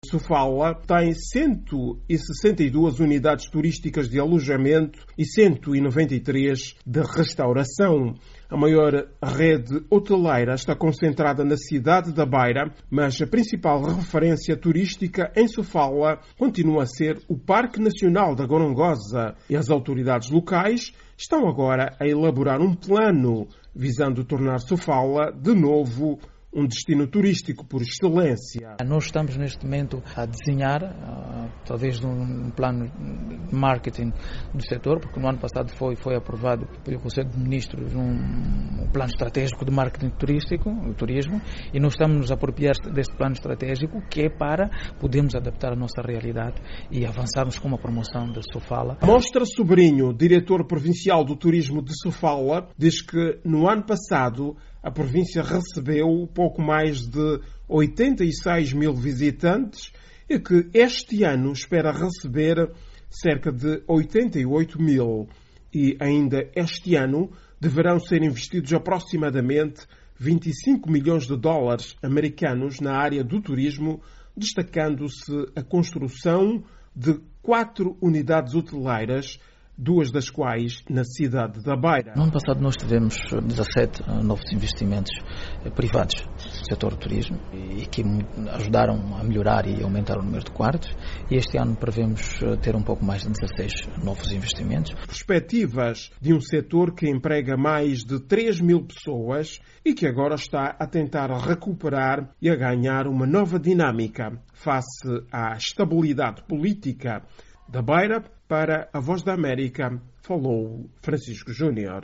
Sofala tem 162 unidades turísticas de alojamento e 193 de restauração. A maior rede hoteleira está concentrada na cidade da Beira, mas a principal referência turística em Sofala continua a ser o Parque Nacional da Gorongosa. E as autoridades locais estão agora a elaborar um plano visando tornar Sofala de novo um destino turístico por excelência. Nós estamos neste momento a desenhar, talvez um plano de marketing do setor, porque no ano passado foi aprovado pelo Conselho de Ministros um plano estratégico de marketing turístico, o turismo, e nós estamos a nos apropriar deste plano estratégico que é para podermos adaptar a nossa realidade e avançarmos com uma promoção de Sofala. Mostra Sobrinho, diretor provincial do turismo de Sofala, diz que no ano passado a província recebeu pouco mais de 86 mil visitantes e que este ano espera receber cerca de 88 mil. E ainda este ano deverão ser investidos aproximadamente 25 milhões de dólares americanos na área do turismo, destacando-se a construção de 4 unidades hoteleiras, 2 das quais na cidade da Beira. No ano passado nós tivemos 17 novos investimentos privados no setor do turismo e que ajudaram a melhorar e aumentar o número de quartos, e este ano prevemos ter um pouco mais de 16 novos investimentos. Perspectivas de um setor que emprega mais de 3 mil pessoas e que agora está a tentar recuperar e a ganhar uma nova dinâmica face à estabilidade política da Beira. Para a Voz da América, falou Francisco Júnior.